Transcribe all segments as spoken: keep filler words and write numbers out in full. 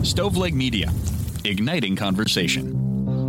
Stoveleg Media, igniting conversation.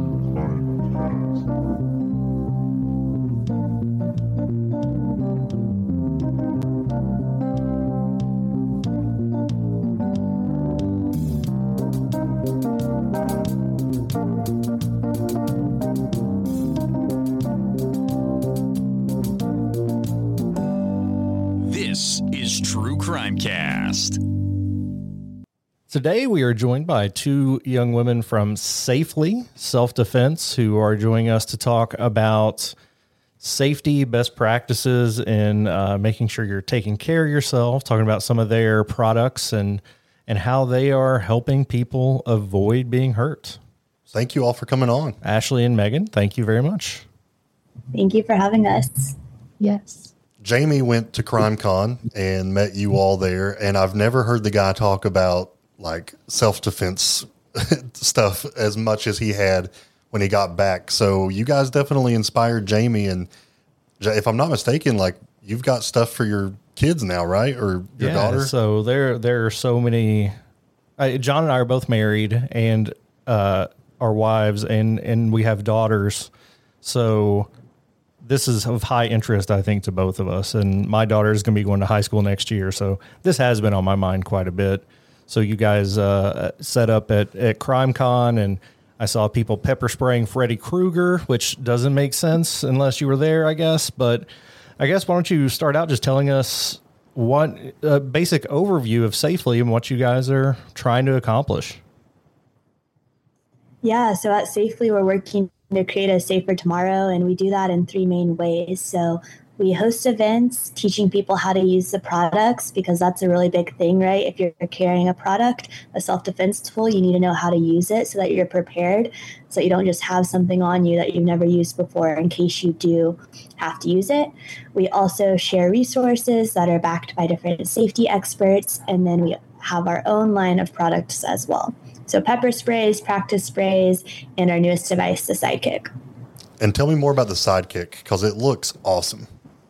This is True Crime Cast. Today, we are joined by two young women from Safely Self-Defense who are joining us to talk about safety, best practices, and uh, making sure you're taking care of yourself, talking about some of their products and, and how they are helping people avoid being hurt. Thank you all for coming on. Ashley and Megan, thank you very much. Thank you for having us. Yes. Jamie went to CrimeCon and met you all there, and I've never heard the guy talk about like self-defense stuff as much as he had when he got back. So you guys definitely inspired Jamie. And if I'm not mistaken, like you've got stuff for your kids now, right? Or your yeah, daughter? So there, there are so many, uh, John and I are both married and, uh, our wives and, and we have daughters. So this is of high interest, I think, to both of us. And my daughter is going to be going to high school next year. So this has been on my mind quite a bit. So you guys uh, set up at, at CrimeCon, and I saw people pepper spraying Freddy Krueger, which doesn't make sense unless you were there, I guess. But I guess why don't you start out just telling us what a basic overview of Safely and what you guys are trying to accomplish. Yeah, so at Safely, we're working to create a safer tomorrow, and we do that in three main ways. So we host events teaching people how to use the products, because that's a really big thing, right? If you're carrying a product, a self-defense tool, you need to know how to use it so that you're prepared, so that you don't just have something on you that you've never used before in case you do have to use it. We also share resources that are backed by different safety experts, and then we have our own line of products as well. So pepper sprays, practice sprays, and our newest device, the Sidekick. And tell me more about the Sidekick, because it looks awesome.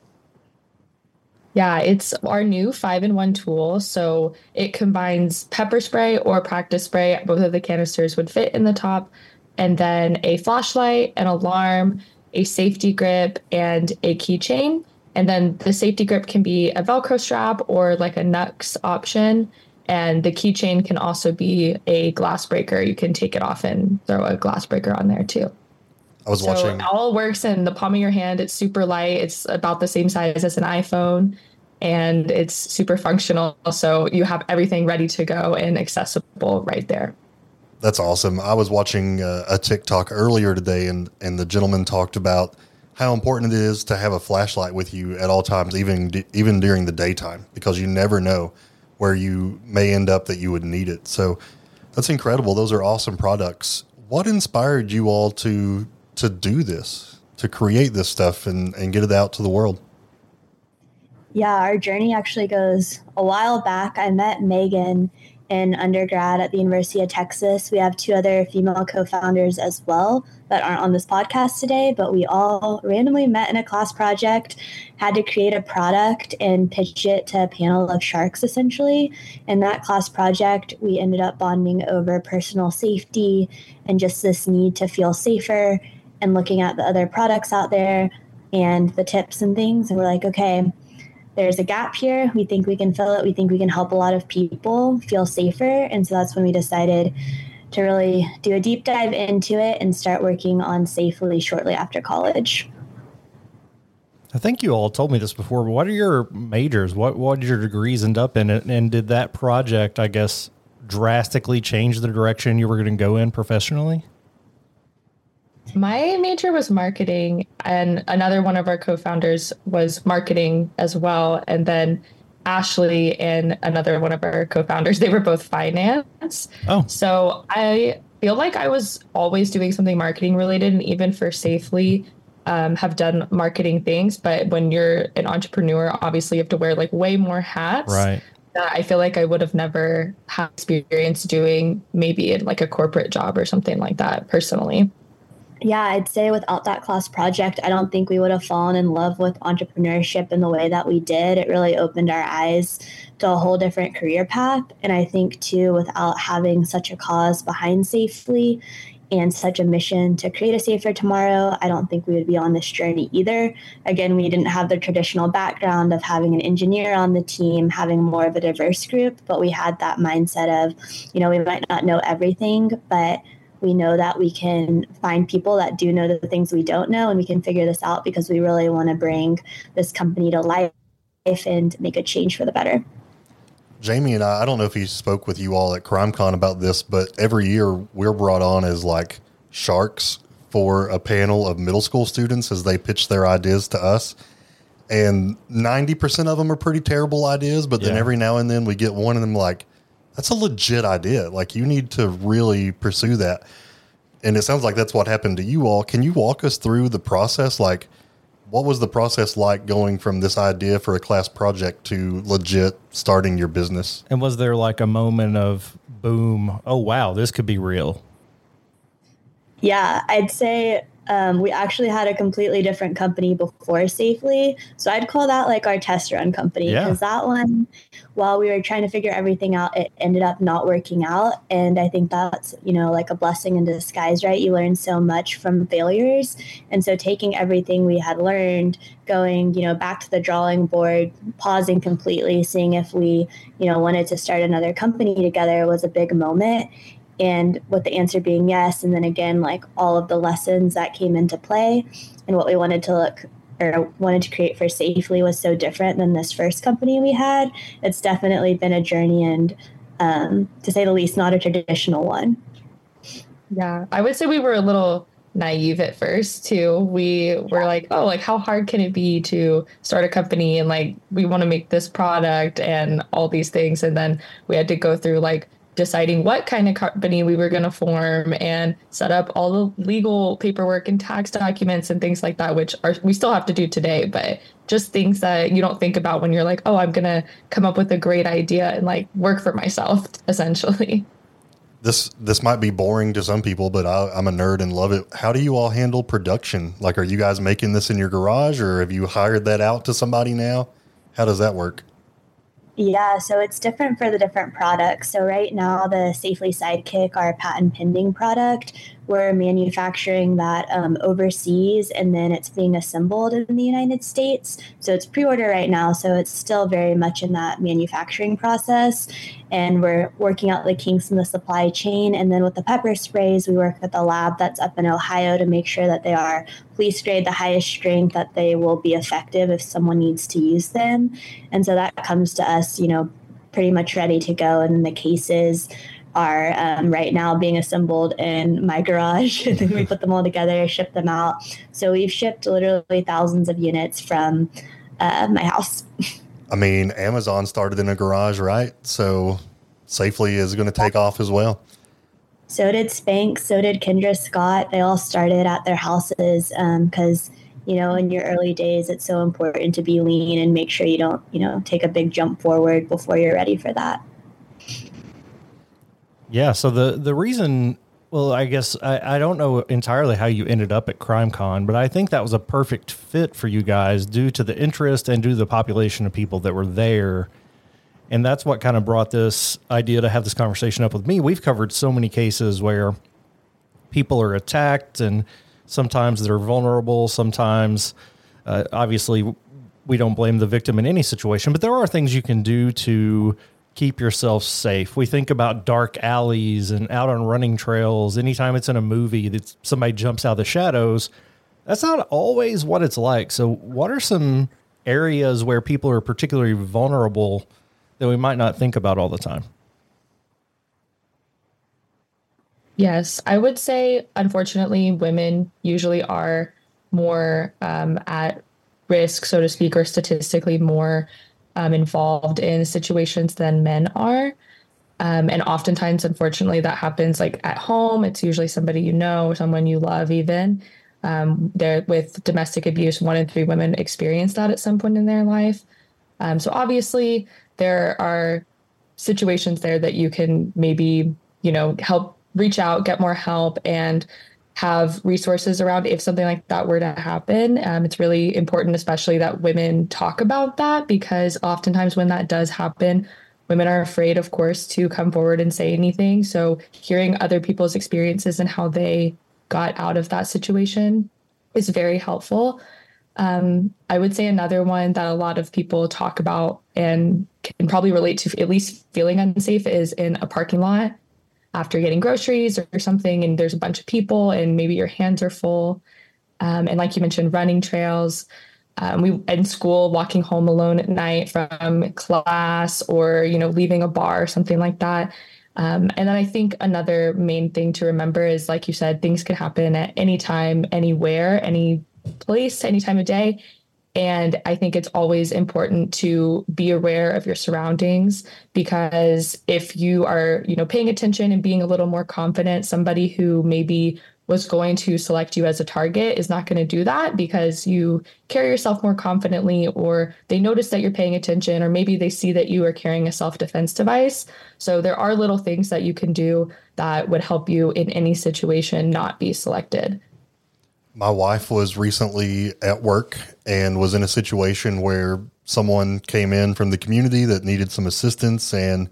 Yeah, it's our new five-in-one tool. So it combines pepper spray or practice spray. Both of the canisters would fit in the top. And then a flashlight, an alarm, a safety grip, and a keychain. And then the safety grip can be a Velcro strap or like a Nux option. And the keychain can also be a glass breaker. You can take it off and throw a glass breaker on there too. I was so watching. It all works in the palm of your hand. It's super light. It's about the same size as an iPhone, and it's super functional. So you have everything ready to go and accessible right there. That's awesome. I was watching uh, a TikTok earlier today, and, and the gentleman talked about how important it is to have a flashlight with you at all times, even even during the daytime, because you never know where you may end up that you would need it. So that's incredible. Those are awesome products. What inspired you all to to do this, to create this stuff and, and get it out to the world? Yeah, our journey actually goes a while back. I met Megan in undergrad at the University of Texas. We have two other female co-founders as well that aren't on this podcast today, but we all randomly met in a class project, had to create a product and pitch it to a panel of sharks, essentially. In that class project, we ended up bonding over personal safety and just this need to feel safer, and looking at the other products out there and the tips and things. And we're like, okay, there's a gap here. We think we can fill it. We think we can help a lot of people feel safer. And so that's when we decided to really do a deep dive into it and start working on Safely shortly after college. I think you all told me this before, but what are your majors? What, what did your degrees end up in? And did that project, I guess, drastically change the direction you were going to go in professionally? My major was marketing, and another one of our co-founders was marketing as well. And then Ashley and another one of our co-founders, they were both finance. Oh. So I feel like I was always doing something marketing related, and even for Safely, um, have done marketing things. But when you're an entrepreneur, obviously you have to wear like way more hats. Right. That I feel like I would have never had experience doing maybe in like a corporate job or something like that personally. Yeah, I'd say without that class project, I don't think we would have fallen in love with entrepreneurship in the way that we did. It really opened our eyes to a whole different career path. And I think, too, without having such a cause behind Safely and such a mission to create a safer tomorrow, I don't think we would be on this journey either. Again, we didn't have the traditional background of having an engineer on the team, having more of a diverse group, but we had that mindset of, you know, we might not know everything, but we know that we can find people that do know the things we don't know, and we can figure this out because we really want to bring this company to life and make a change for the better. Jamie and I, I don't know if he spoke with you all at CrimeCon about this, but every year we're brought on as like sharks for a panel of middle school students as they pitch their ideas to us. And ninety percent of them are pretty terrible ideas, but then Yeah. every now and then we get one of them like, that's a legit idea. Like, you need to really pursue that. And it sounds like that's what happened to you all. Can you walk us through the process? Like, what was the process like going from this idea for a class project to legit starting your business? And was there like a moment of boom, oh, wow, this could be real? Yeah, I'd say um, we actually had a completely different company before Safely. So I'd call that like our test run company, Yeah. because that one, while we were trying to figure everything out, it ended up not working out. And I think that's, you know, like a blessing in disguise, right? You learn so much from failures. And so taking everything we had learned, going, you know, back to the drawing board, pausing completely, seeing if we, you know, wanted to start another company together was a big moment. And with the answer being yes, and then again, like all of the lessons that came into play and what we wanted to look or wanted to create for Safely was so different than this first company we had. It's definitely been a journey, and um, to say the least, not a traditional one. Yeah, I would say we were a little naive at first too. We were like, oh, like how hard can it be to start a company, and like we want to make this product and all these things. And then we had to go through like deciding what kind of company we were going to form and set up all the legal paperwork and tax documents and things like that, which are we still have to do today, but just things that you don't think about when you're like, oh, I'm going to come up with a great idea and like work for myself, essentially. This this might be boring to some people, but I, I'm a nerd and love it. How do you all handle production? Like, are you guys making this in your garage, or have you hired that out to somebody now? How does that work? Yeah, so it's different for the different products. So right now, the Safely Sidekick, our patent pending product, we're manufacturing that um, overseas, and then it's being assembled in the United States. So it's pre-order right now, so it's still very much in that manufacturing process. And we're working out the kinks in the supply chain. And then with the pepper sprays, we work with a lab that's up in Ohio to make sure that they are police grade, the highest strength, that they will be effective if someone needs to use them. And so that comes to us, you know, pretty much ready to go. And then the cases are um, right now being assembled in my garage, and then we put them all together, ship them out. So we've shipped literally thousands of units from uh, my house. I mean, Amazon started in a garage, right? So Safely is going to take off as well. So did Spanx, so did Kendra Scott. They all started at their houses because, um, you know, in your early days, it's so important to be lean and make sure you don't, you know, take a big jump forward before you're ready for that. Yeah. So the, the reason, well, I guess I, I don't know entirely how you ended up at CrimeCon, but I think that was a perfect fit for you guys due to the interest and due to the population of people that were there. And that's what kind of brought this idea to have this conversation up with me. We've covered so many cases where people are attacked, and sometimes they're vulnerable. Sometimes, uh, obviously, we don't blame the victim in any situation, but there are things you can do to keep yourself safe. We think about dark alleys and out on running trails. Anytime it's in a movie that somebody jumps out of the shadows, that's not always what it's like. So what are some areas where people are particularly vulnerable that we might not think about all the time? Yes, I would say, unfortunately, women usually are more um, at risk, so to speak, or statistically more um, involved in situations than men are. Um, and oftentimes, unfortunately, that happens like at home. It's usually somebody you know, someone you love even. Um, there with domestic abuse, one in three women experience that at some point in their life. Um, so obviously, there are situations there that you can maybe, you know, help reach out, get more help, and have resources around if something like that were to happen. Um, it's really important, especially that women talk about that, because oftentimes when that does happen, women are afraid, of course, to come forward and say anything. So hearing other people's experiences and how they got out of that situation is very helpful. Um, I would say another one that a lot of people talk about and can probably relate to at least feeling unsafe is in a parking lot after getting groceries or something, and there's a bunch of people and maybe your hands are full. Um, and like you mentioned, running trails. Um, we in school, walking home alone at night from class, or, you know, leaving a bar or something like that. Um, and then I think another main thing to remember is, like you said, things can happen at any time, anywhere, any place, any time of day. And I think it's always important to be aware of your surroundings, because if you are, you know, paying attention and being a little more confident, somebody who maybe was going to select you as a target is not going to do that because you carry yourself more confidently, or they notice that you're paying attention, or maybe they see that you are carrying a self-defense device. So there are little things that you can do that would help you in any situation not be selected. My wife was recently at work and was in a situation where someone came in from the community that needed some assistance. And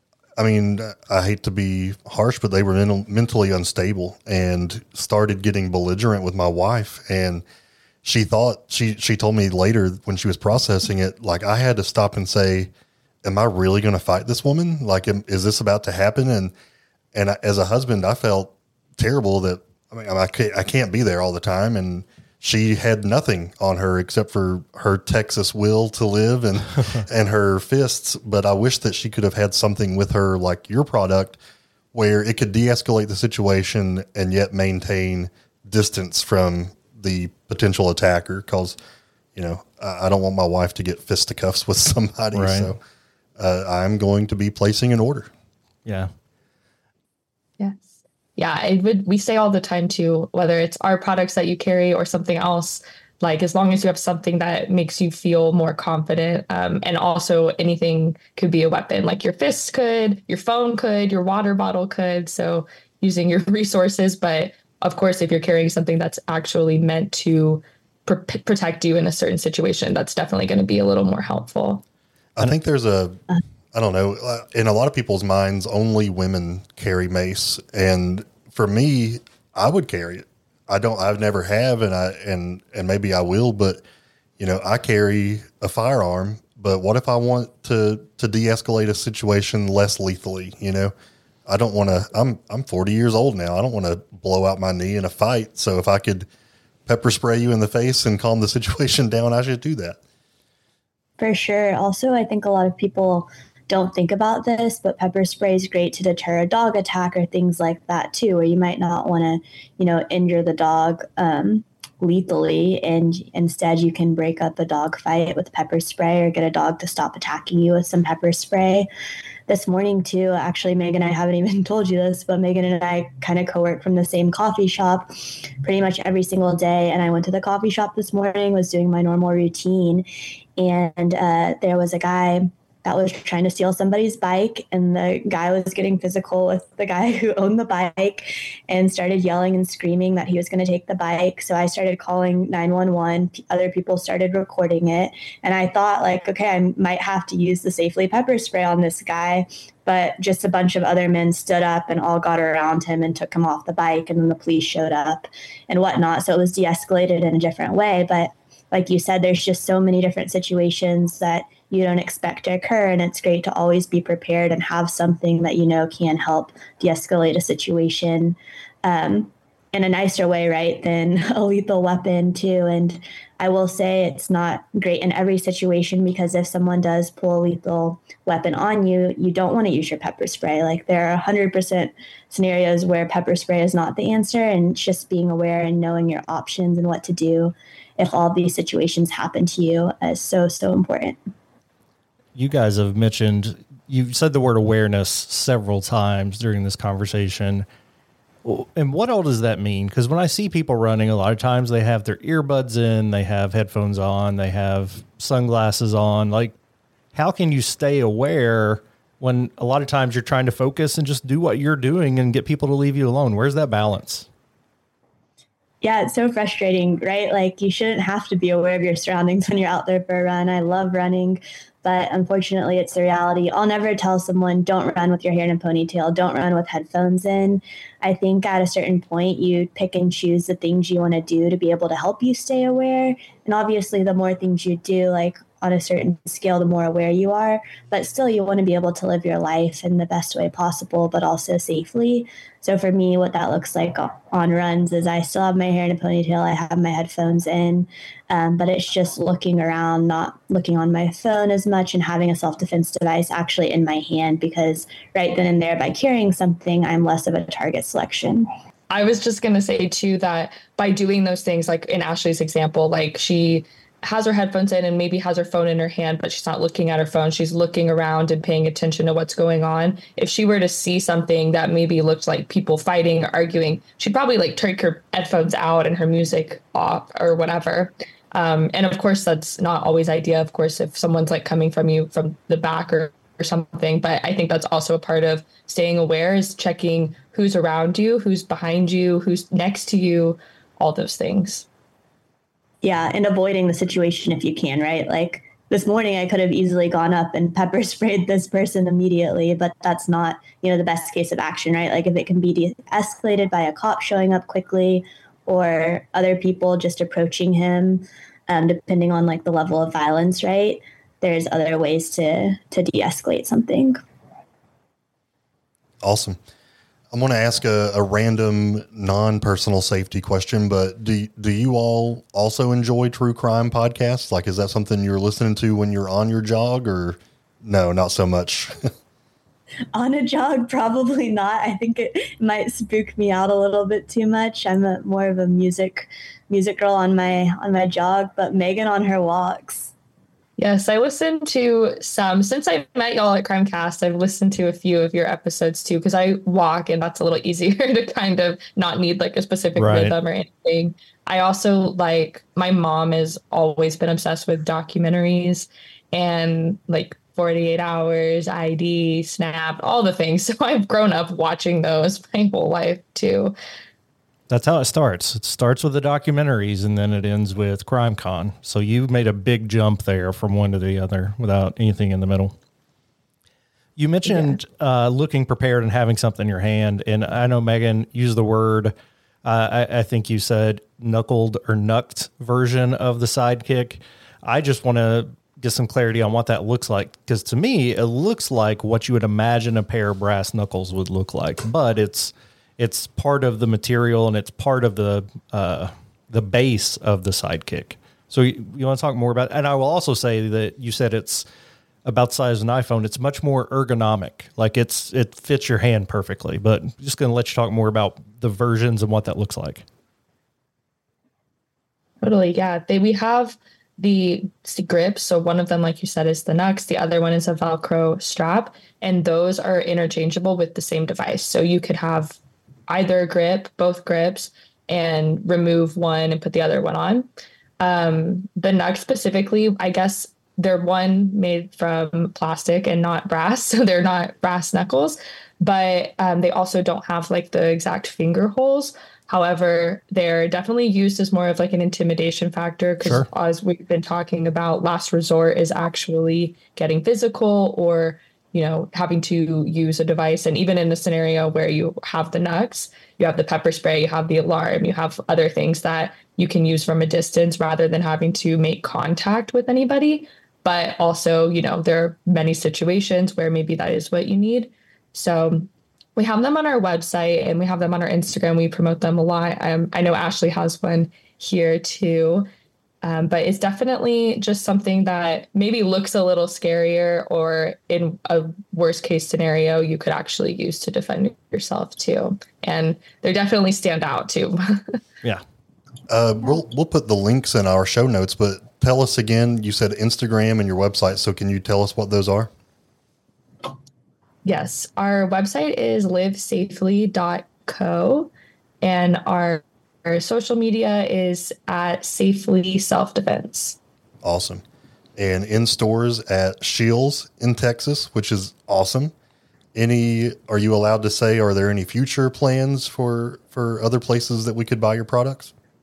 I mean, I hate to be harsh, but they were mental, mentally unstable and started getting belligerent with my wife. And she thought, she, she told me later when she was processing it, like, I had to stop and say, am I really going to fight this woman? Like, am, is this about to happen? And, and I, as a husband, I felt terrible that, I mean, I can't, I can't be there all the time. And she had nothing on her except for her Texas will to live and, and her fists. But I wish that she could have had something with her, like your product, where it could de-escalate the situation and yet maintain distance from the potential attacker. Cause, you know, I, I don't want my wife to get fisticuffs with somebody. Right. So uh, I'm going to be placing an order. Yeah. Yes. Yeah, it would, we say all the time too, whether it's our products that you carry or something else, like as long as you have something that makes you feel more confident, um, and also anything could be a weapon, like your fists could, your phone could, your water bottle could. So using your resources, but of course, if you're carrying something that's actually meant to pr- protect you in a certain situation, that's definitely going to be a little more helpful. I think there's a, I don't know, uh, in a lot of people's minds, only women carry mace. And for me, I would carry it. I don't, I've never have, and I, and, and maybe I will, but you know, I carry a firearm, but what if I want to, to de-escalate a situation less lethally? You know, I don't want to, I'm, I'm forty years old now. I don't want to blow out my knee in a fight. So if I could pepper spray you in the face and calm the situation down, I should do that. For sure. Also, I think a lot of people don't think about this, but pepper spray is great to deter a dog attack or things like that too, where you might not want to, you know, injure the dog um, lethally, and instead you can break up a dog fight with pepper spray, or get a dog to stop attacking you with some pepper spray. This morning too, actually, Megan, I haven't even told you this, but Megan and I kind of co-work from the same coffee shop pretty much every single day. And I went to the coffee shop this morning, was doing my normal routine, and uh, there was a guy that was trying to steal somebody's bike, and the guy was getting physical with the guy who owned the bike and started yelling and screaming that he was going to take the bike. So I started calling nine one one. Other people started recording it. And I thought, like, okay, I might have to use the Safely pepper spray on this guy. But just a bunch of other men stood up and all got around him and took him off the bike. And then the police showed up and whatnot. So it was de-escalated in a different way. But like you said, there's just so many different situations that you don't expect to occur. And it's great to always be prepared and have something that you know can help de-escalate a situation um, in a nicer way, right, than a lethal weapon too. And I will say it's not great in every situation, because if someone does pull a lethal weapon on you, you don't want to use your pepper spray. Like, there are one hundred percent scenarios where pepper spray is not the answer, and just being aware and knowing your options and what to do if all these situations happen to you is so, so important. You guys have mentioned, you've said the word awareness several times during this conversation. And what all does that mean? Because when I see people running, a lot of times they have their earbuds in, they have headphones on, they have sunglasses on. Like, how can you stay aware when a lot of times you're trying to focus and just do what you're doing and get people to leave you alone? Where's that balance? Yeah, it's so frustrating, right? Like you shouldn't have to be aware of your surroundings when you're out there for a run. I love running, but unfortunately it's the reality. I'll never tell someone don't run with your hair in a ponytail, don't run with headphones in. I think at a certain point you pick and choose the things you want to do to be able to help you stay aware. And obviously the more things you do, like on a certain scale, the more aware you are, but still you want to be able to live your life in the best way possible, but also safely. So for me, what that looks like on runs is I still have my hair in a ponytail. I have my headphones in, um, but it's just looking around, not looking on my phone as much, and having a self-defense device actually in my hand, because right then and there, by carrying something, I'm less of a target selection. I was just going to say too, that by doing those things, like in Ashley's example, like she has her headphones in and maybe has her phone in her hand, but she's not looking at her phone. She's looking around and paying attention to what's going on. If she were to see something that maybe looked like people fighting or arguing, she'd probably like take her headphones out and her music off or whatever. Um, and of course, that's not always ideal. Of course, if someone's like coming from you from the back or, or something, but I think that's also a part of staying aware, is checking who's around you, who's behind you, who's next to you, all those things. Yeah, and avoiding the situation if you can, right? Like this morning, I could have easily gone up and pepper sprayed this person immediately, but that's not, you know, the best case of action, right? Like if it can be de-escalated by a cop showing up quickly or other people just approaching him, um, depending on like the level of violence, right? There's other ways to to de-escalate something. Awesome. I'm going to ask a, a random non-personal safety question, but do do you all also enjoy true crime podcasts? Like, is that something you're listening to when you're on your jog, or no, not so much? On a jog, probably not. I think it might spook me out a little bit too much. I'm a, more of a music music girl on my on my jog, but Megan on her walks. Yes, I listened to some. Since I met y'all at Crimecast, I've listened to a few of your episodes too, because I walk and that's a little easier to kind of not need like a specific right. rhythm or anything. I also like, my mom has always been obsessed with documentaries and like forty-eight hours, I D, Snap, all the things. So I've grown up watching those my whole life too. That's how it starts. It starts with the documentaries and then it ends with CrimeCon. So you've made a big jump there from one to the other without anything in the middle. You mentioned yeah. uh, looking prepared and having something in your hand. And I know Megan used the word, uh, I, I think you said knuckled or knucked version of the Sidekick. I just want to get some clarity on what that looks like. Because to me, it looks like what you would imagine a pair of brass knuckles would look like. But it's It's part of the material and it's part of the uh, the base of the Sidekick. So you, you want to talk more about, and I will also say that you said it's about the size of an iPhone. It's much more ergonomic. Like it's it fits your hand perfectly. But I'm just going to let you talk more about the versions and what that looks like. Totally, yeah. They we have the grips. So one of them, like you said, is the Nux. The other one is a Velcro strap, and those are interchangeable with the same device. So you could have either grip, both grips, and remove one and put the other one on. Um, the Nux specifically, I guess they're one made from plastic and not brass, so they're not brass knuckles, but um, they also don't have like the exact finger holes. However, they're definitely used as more of like an intimidation factor because sure. as we've been talking about, last resort is actually getting physical or you know, having to use a device. And even in a scenario where you have the Nux, you have the pepper spray, you have the alarm, you have other things that you can use from a distance rather than having to make contact with anybody. But also, you know, there are many situations where maybe that is what you need. So we have them on our website and we have them on our Instagram. We promote them a lot. Um, I know Ashley has one here too. Um, but it's definitely just something that maybe looks a little scarier, or in a worst case scenario, you could actually use to defend yourself too. And they definitely stand out too. yeah. Uh, we'll, we'll put the links in our show notes, but tell us again, you said Instagram and your website. So can you tell us what those are? Yes. Our website is live safely dot co and our Our social media is at Safely Self-Defense. Awesome. And in stores at Scheels in Texas, which is awesome. Any, are you allowed to say, are there any future plans for, for other places that we could buy your products?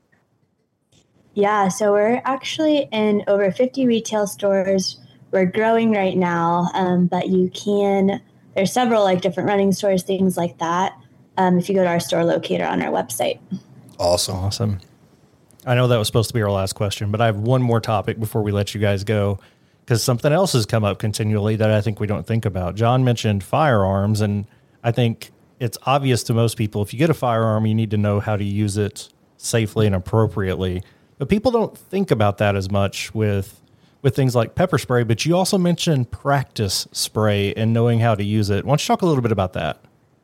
Yeah, so we're actually in over fifty retail stores. We're growing right now, um, but you can, there's several like different running stores, things like that. Um, if you go to our store locator on our website. Awesome. Awesome. I know that was supposed to be our last question, but I have one more topic before we let you guys go, because something else has come up continually that I think we don't think about. John mentioned firearms, and I think it's obvious to most people, if you get a firearm, you need to know how to use it safely and appropriately. But people don't think about that as much with with things like pepper spray, but you also mentioned practice spray and knowing how to use it. Why don't you talk a little bit about that?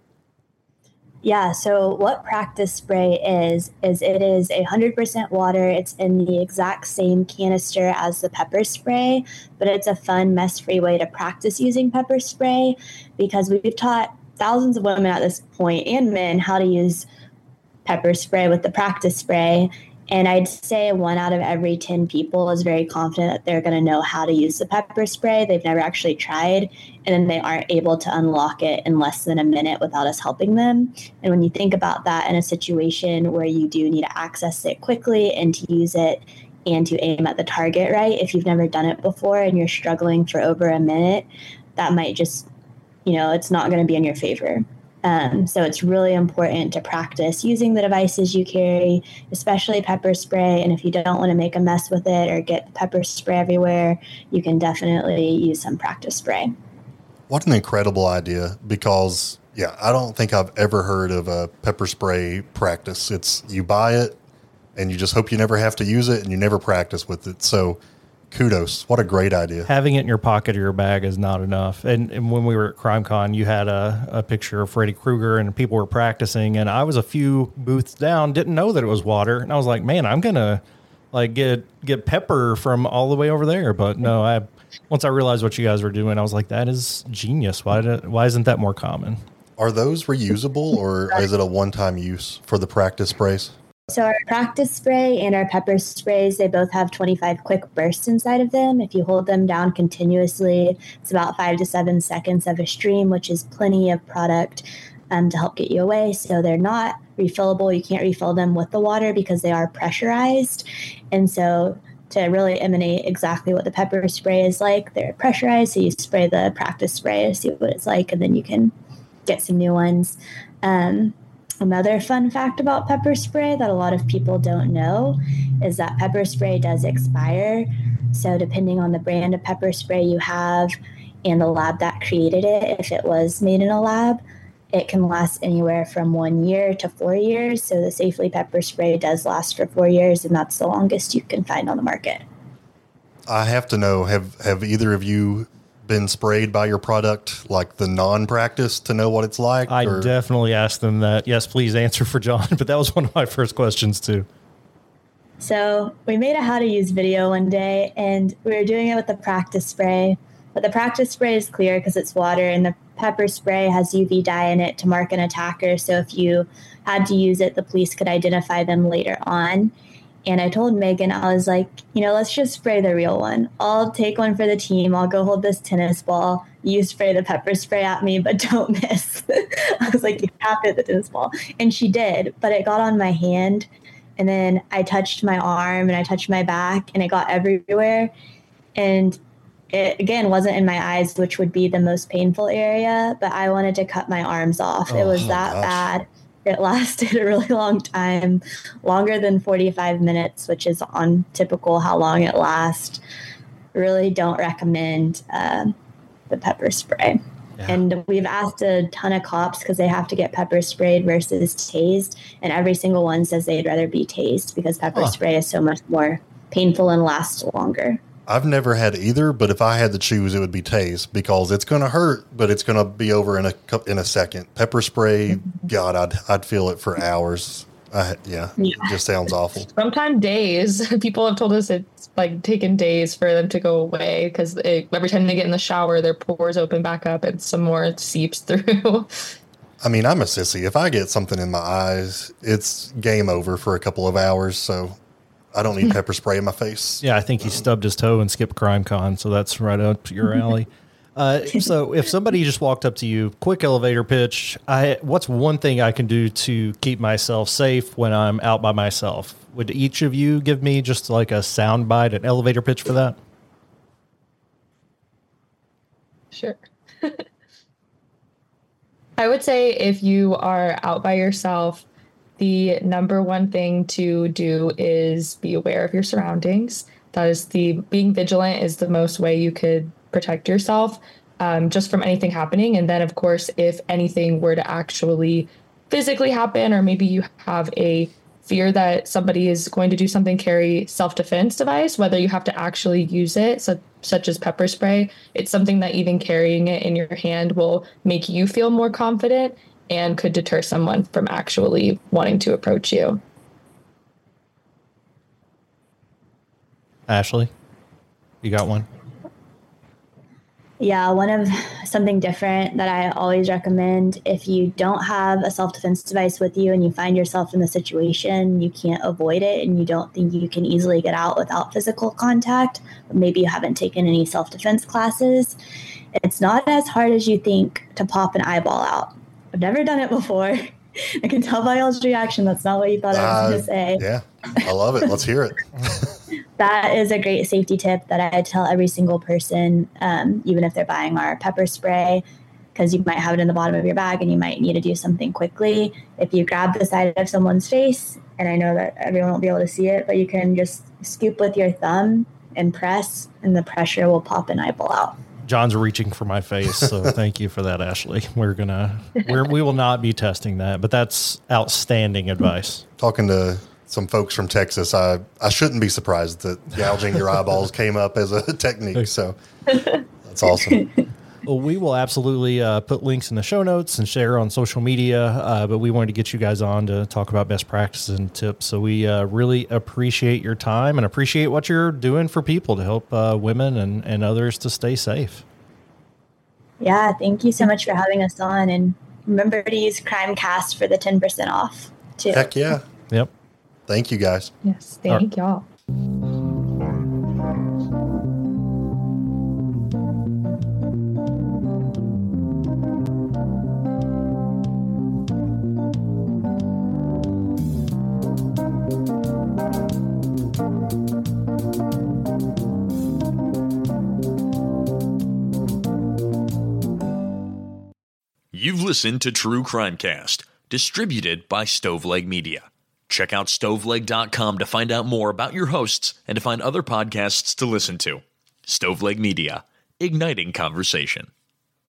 Yeah, so what practice spray is, is it is one hundred percent water. It's in the exact same canister as the pepper spray, but it's a fun, mess-free way to practice using pepper spray, because we've taught thousands of women at this point, and men, how to use pepper spray with the practice spray. And I'd say one out of every ten people is very confident that they're going to know how to use the pepper spray. They've never actually tried, and then they aren't able to unlock it in less than a minute without us helping them. And when you think about that in a situation where you do need to access it quickly and to use it and to aim at the target right, if you've never done it before and you're struggling for over a minute, that might just, you know, it's not going to be in your favor. Um, so it's really important to practice using the devices you carry, especially pepper spray. And if you don't want to make a mess with it or get pepper spray everywhere, you can definitely use some practice spray. What an incredible idea, because, yeah, I don't think I've ever heard of a pepper spray practice. It's you buy it and you just hope you never have to use it and you never practice with it. So kudos. What a great idea. Having it in your pocket or your bag is not enough. And, and when we were at CrimeCon, you had a, a picture of Freddy Krueger and people were practicing, and I was a few booths down, didn't know that it was water. And I was like, man, I'm going to like get, get pepper from all the way over there. But no, I, once I realized what you guys were doing, I was like, that is genius. Why did, why isn't that more common? Are those reusable, or is it a one-time use for the practice sprays? So our practice spray and our pepper sprays, they both have twenty-five quick bursts inside of them. If you hold them down continuously, it's about five to seven seconds of a stream, which is plenty of product um, to help get you away. So they're not refillable. You can't refill them with the water because they are pressurized. And so to really emanate exactly what the pepper spray is like, they're pressurized. So you spray the practice spray to see what it's like, and then you can get some new ones. Um, Another fun fact about pepper spray that a lot of people don't know is that pepper spray does expire. So depending on the brand of pepper spray you have and the lab that created it, if it was made in a lab, it can last anywhere from one year to four years. So the Safely pepper spray does last for four years, and that's the longest you can find on the market. I have to know, have, have either of you been sprayed by your product, like the non-practice, to know what it's like? I or? definitely asked them that. Yes, please answer for John. But that was one of my first questions too. So we made a how to use video one day, and we were doing it with the practice spray. But the practice spray is clear because it's water, and the pepper spray has U V dye in it to mark an attacker. So if you had to use it, the police could identify them later on. And I told Megan, I was like, you know, let's just spray the real one. I'll take one for the team. I'll go hold this tennis ball. You spray the pepper spray at me, but don't miss. I was like, you have to hit the tennis ball. And she did, but it got on my hand. And then I touched my arm and I touched my back, and it got everywhere. And it, again, wasn't in my eyes, which would be the most painful area, but I wanted to cut my arms off. Oh, it was that gosh. bad. It lasted a really long time, longer than forty-five minutes, which is on typical how long it lasts. Really don't recommend uh, the pepper spray. Yeah. And we've asked a ton of cops because they have to get pepper sprayed versus tased, and every single one says they'd rather be tased because pepper huh. spray is so much more painful and lasts longer. I've never had either, but if I had to choose, it would be tased, because it's going to hurt, but it's going to be over in a in a second. Pepper spray, God, I'd I'd feel it for hours. I, yeah, yeah, it just sounds awful. Sometimes days. People have told us it's like taken days for them to go away because every time they get in the shower, their pores open back up and some more seeps through. I mean, I'm a sissy. If I get something in my eyes, it's game over for a couple of hours. So I don't need pepper spray in my face. Yeah, I think he stubbed his toe and skipped CrimeCon, so that's right up your alley. Uh, so if somebody just walked up to you, quick elevator pitch, I, what's one thing I can do to keep myself safe when I'm out by myself? Would each of you give me just like a sound bite, an elevator pitch for that? Sure. I would say if you are out by yourself, the number one thing to do is be aware of your surroundings. That is the being vigilant is the most way you could protect yourself um, just from anything happening. And then, of course, if anything were to actually physically happen, or maybe you have a fear that somebody is going to do something, carry self-defense device, whether you have to actually use it, so, such as pepper spray. It's something that even carrying it in your hand will make you feel more confident and could deter someone from actually wanting to approach you. Ashley, you got one? Yeah, one of something different that I always recommend, if you don't have a self-defense device with you and you find yourself in the situation, you can't avoid it and you don't think you can easily get out without physical contact, or maybe you haven't taken any self-defense classes, it's not as hard as you think to pop an eyeball out. I've never done it before. I can tell by y'all's reaction that's not what you thought I was uh, going to say. Yeah, I love it. Let's hear it. That is a great safety tip that I tell every single person, um, even if they're buying our pepper spray, because you might have it in the bottom of your bag and you might need to do something quickly. If you grab the side of someone's face, and I know that everyone won't be able to see it, but you can just scoop with your thumb and press, and the pressure will pop an eyeball out. John's reaching for my face, so thank you for that, Ashley. We're gonna, we're, we will not be testing that, but that's outstanding advice. Talking to some folks from Texas, I, I shouldn't be surprised that gouging your eyeballs came up as a technique. So that's awesome. Well, we will absolutely uh, put links in the show notes and share on social media, uh, but we wanted to get you guys on to talk about best practices and tips. So we uh, really appreciate your time and appreciate what you're doing for people to help uh, women and, and others to stay safe. Yeah, thank you so much for having us on. And remember to use CrimeCast for the ten percent off, too. Heck yeah. Yep. Thank you, guys. Yes, thank y'all. You've listened to True Crimecast, distributed by Stoveleg Media. Check out stoveleg dot com to find out more about your hosts and to find other podcasts to listen to. Stoveleg Media, igniting conversation.